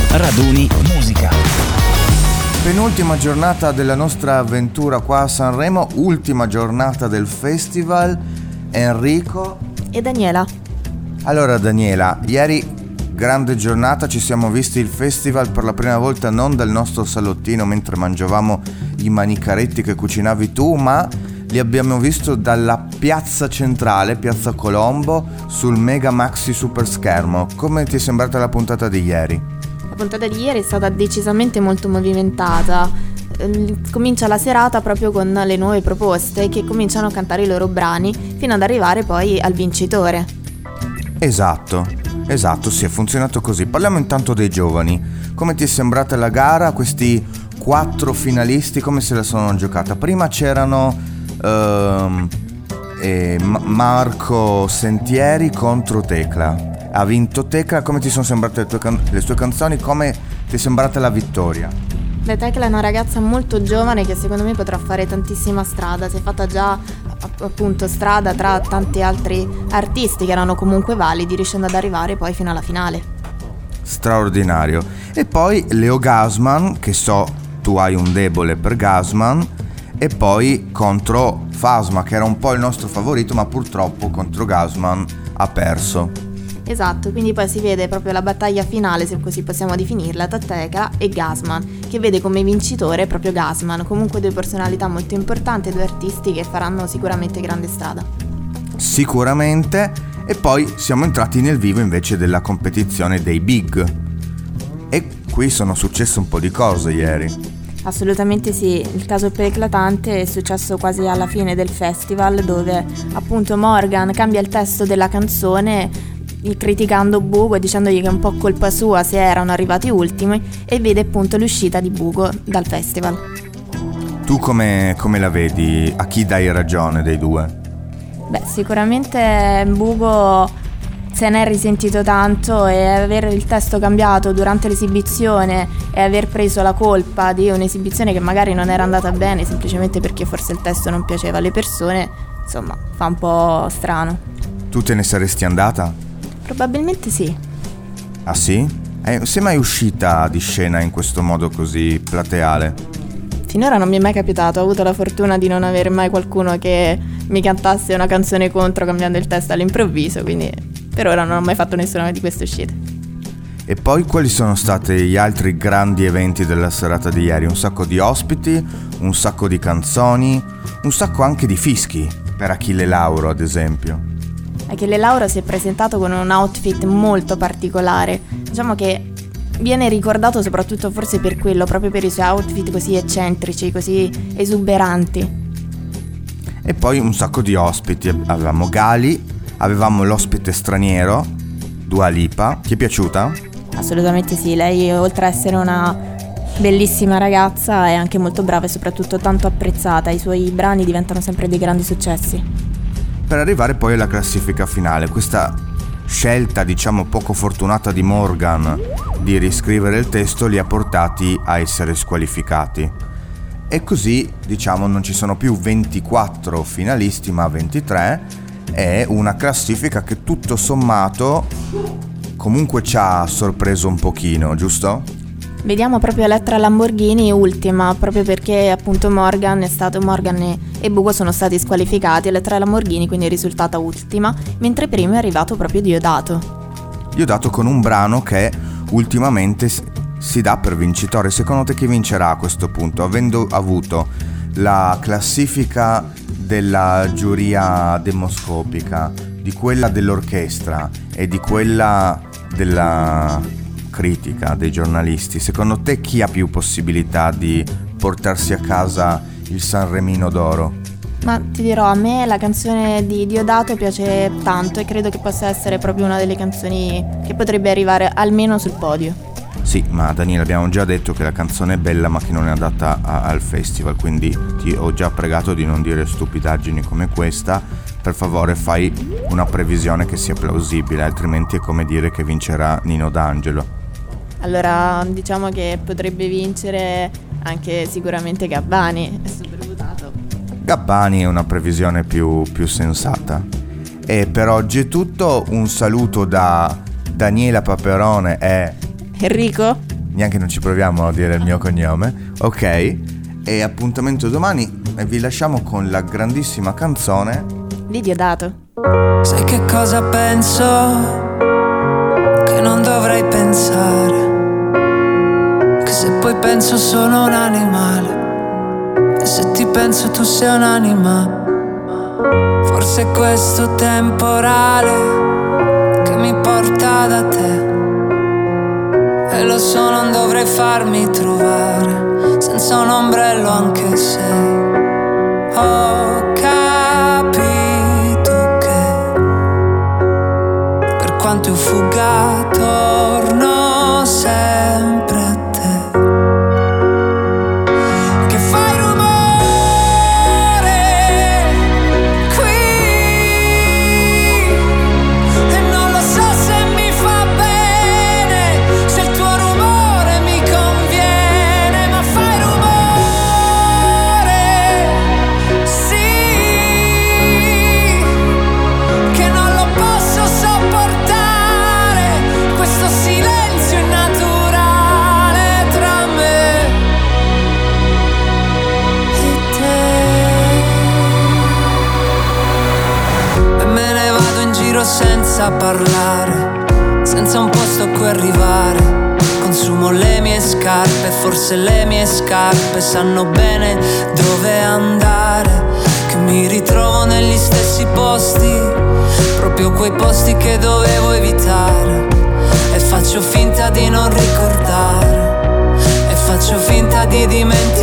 Raduni Musica. Penultima giornata della nostra avventura qua a Sanremo, ultima giornata del festival. Enrico e Daniela. Allora Daniela, ieri grande giornata, ci siamo visti il festival per la prima volta non dal nostro salottino mentre mangiavamo i manicaretti che cucinavi tu, ma li abbiamo visto dalla piazza centrale, piazza Colombo, sul mega maxi super schermo. Come ti è sembrata la puntata di ieri? La puntata di ieri è stata decisamente molto movimentata. Comincia la serata proprio con le nuove proposte che cominciano a cantare i loro brani fino ad arrivare poi al vincitore. Esatto, sì, è funzionato così. Parliamo intanto dei giovani. Come ti è sembrata la gara? Questi 4 finalisti come se la sono giocata? Prima c'erano Marco Sentieri contro Tecla. Ha vinto Tecla. Come ti sono sembrate le sue canzoni? Come ti è sembrata la vittoria? Tecla è una ragazza molto giovane che secondo me potrà fare tantissima strada. Si è fatta già appunto strada tra tanti altri artisti che erano comunque validi, riuscendo ad arrivare poi fino alla finale. Straordinario. E poi Leo Gassman, che so tu hai un debole per Gassman, e poi contro Fasma, che era un po' il nostro favorito, ma purtroppo contro Gassman ha perso. Esatto, quindi poi si vede proprio la battaglia finale, se così possiamo definirla, tra Tecla e Gassman, che vede come vincitore proprio Gassman. Comunque 2 personalità molto importanti, 2 artisti che faranno sicuramente grande strada. Sicuramente. E poi siamo entrati nel vivo invece della competizione dei big. E qui sono successe un po' di cose ieri. Assolutamente sì, il caso più eclatante è successo quasi alla fine del festival, dove appunto Morgan cambia il testo della canzone criticando Bugo e dicendogli che è un po' colpa sua se erano arrivati ultimi, e vede appunto l'uscita di Bugo dal festival. Tu come la vedi? A chi dai ragione dei 2? Beh, sicuramente Bugo se ne è risentito tanto, e aver il testo cambiato durante l'esibizione e aver preso la colpa di un'esibizione che magari non era andata bene semplicemente perché forse il testo non piaceva alle persone, insomma, fa un po' strano. Tu te ne saresti andata? Probabilmente sì. Ah sì? Sei mai uscita di scena in questo modo così plateale? Finora non mi è mai capitato, ho avuto la fortuna di non avere mai qualcuno che mi cantasse una canzone contro cambiando il testo all'improvviso, quindi per ora non ho mai fatto nessuna di queste uscite. E poi quali sono stati gli altri grandi eventi della serata di ieri? Un sacco di ospiti, un sacco di canzoni, un sacco anche di fischi, per Achille Lauro ad esempio. Achille Lauro si è presentato con un outfit molto particolare, diciamo che viene ricordato soprattutto forse per quello, proprio per i suoi outfit così eccentrici, così esuberanti. E poi un sacco di ospiti, avevamo Gali, avevamo l'ospite straniero, Dua Lipa. Ti è piaciuta? Assolutamente sì, lei oltre ad essere una bellissima ragazza è anche molto brava e soprattutto tanto apprezzata, i suoi brani diventano sempre dei grandi successi. Per arrivare poi alla classifica finale, questa scelta diciamo poco fortunata di Morgan di riscrivere il testo li ha portati a essere squalificati. E così diciamo non ci sono più 24 finalisti ma 23. È una classifica che tutto sommato comunque ci ha sorpreso un pochino, giusto? Vediamo proprio Elettra Lamborghini ultima, proprio perché appunto Morgan e Bugo sono stati squalificati. Elettra Lamborghini quindi è risultata ultima, mentre prima è arrivato proprio Diodato con un brano che ultimamente si dà per vincitore. Secondo te chi vincerà a questo punto, avendo avuto la classifica della giuria demoscopica, di quella dell'orchestra e di quella della critica dei giornalisti? Secondo te chi ha più possibilità di portarsi a casa il Sanremino d'oro? Ma ti dirò, a me la canzone di Diodato piace tanto e credo che possa essere proprio una delle canzoni che potrebbe arrivare almeno sul podio. Sì, ma Daniele, abbiamo già detto che la canzone è bella ma che non è adatta al festival, quindi ti ho già pregato di non dire stupidaggini come questa. Per favore fai una previsione che sia plausibile, altrimenti è come dire che vincerà Nino D'Angelo. Allora diciamo che potrebbe vincere anche sicuramente Gabbani, è supervotato. Gabbani è una previsione più sensata. E per oggi è tutto, un saluto da Daniela Paperone e Enrico neanche non ci proviamo a dire il mio cognome, ok? E appuntamento domani, e vi lasciamo con la grandissima canzone di Diodato. Sai che cosa penso? Che non dovrei pensare, che se poi penso sono un animale, e se ti penso tu sei un'anima. Forse è questo temporale che mi porta da te, e lo so non dovrei farmi trovare senza un ombrello, anche se ho capito che per quanto io fugga torno sempre a te, che fai rumore qui e non lo so se mi fa bene, se il tuo rumore mi conviene, ma fai rumore, sì, che non lo posso sopportare, questo silenzio innaturale tra me e te. E me ne vado in giro senza parlare, senza un posto a cui arrivare. Consumo le mie scarpe, forse le mie scarpe sanno bene dove andare, che mi ritrovo negli stessi posti, proprio quei posti che dovevo evitare, e faccio finta di non ricordare, e faccio finta di dimenticare